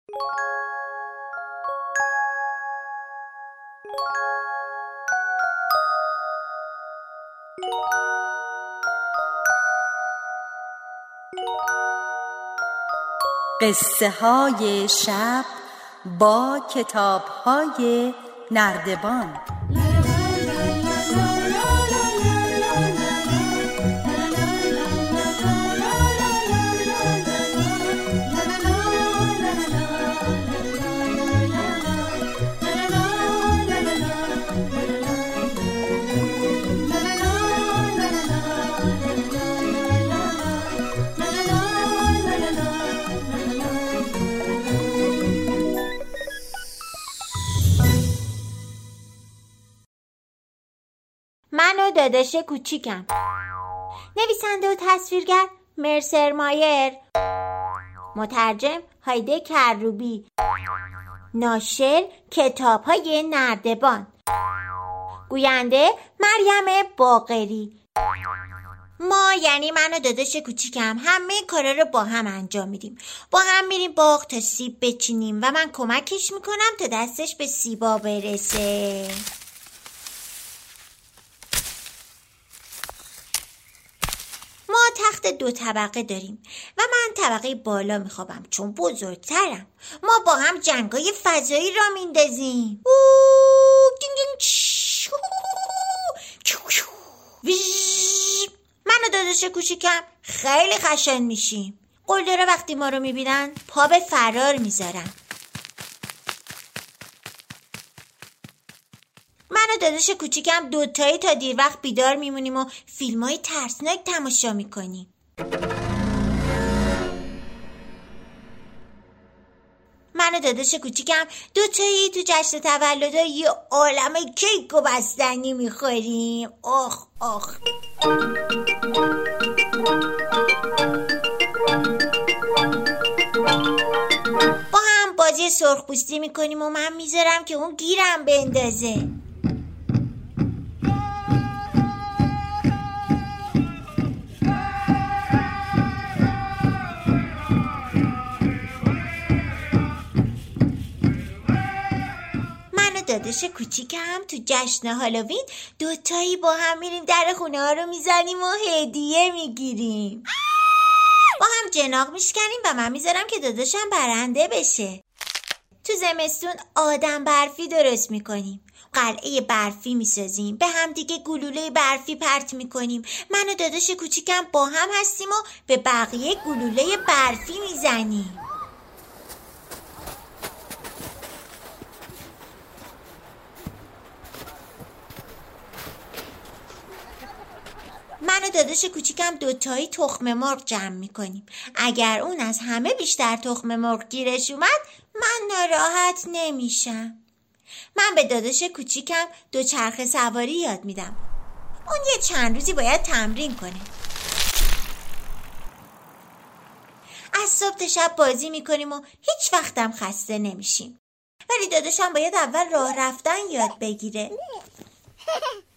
قصه های شب با کتاب های نردبان. من و داداش کوچیکم. نویسنده و تصویرگر مرسر مایر. مترجم هایده کروبی. ناشر کتاب‌های نردبان. گوینده مریم باقری. ما یعنی من و داداش کوچیکم همه کارا رو با هم انجام میدیم. با هم میریم باغ تا سیب بچینیم و من کمکش میکنم تا دستش به سیبا برسه. ما تخت 2 طبقه داریم و من طبقه بالا میخوابم چون بزرگترم. ما با هم جنگای فضایی را میندازیم. من و داداش کوچیکم خیلی خشن میشیم. قلدرها وقتی ما رو میبینن پا به فرار میذارن. من و داداش کوچیکم 2 تایی تا دیر وقت بیدار میمونیم و فیلم‌های ترسناک تماشا میکنیم. من و داداش کوچیکم 2 تایی تو جشن تولدها یه عالم کیک و بستنی میخوریم. آخ آخ. با هم بازی سرخپوستی میکنیم و من میذارم که اون گیرم بندازه. داداش کوچیکم تو جشن هالووین 2 تایی با هم میریم در خونه ها رو میزنیم و هدیه میگیریم. با هم جناق میشکنیم و من میذارم که داداشم برنده بشه. تو زمستون آدم برفی درست میکنیم. قلعه برفی میسازیم. به هم دیگه گلوله برفی پرت میکنیم. من و داداش کوچیکم با هم هستیم و به بقیه گلوله برفی میزنیم. من و داداش کوچیکم 2 تایی تخم مرغ جمع میکنیم. اگر اون از همه بیشتر تخم مرغ گیرش اومد من ناراحت نمیشم. من به داداش کوچیکم 2 چرخ سواری یاد میدم. اون یه چند روزی باید تمرین کنه. از صبح تا شب بازی میکنیم و هیچ وقتم خسته نمیشیم. ولی داداشم باید اول راه رفتن یاد بگیره.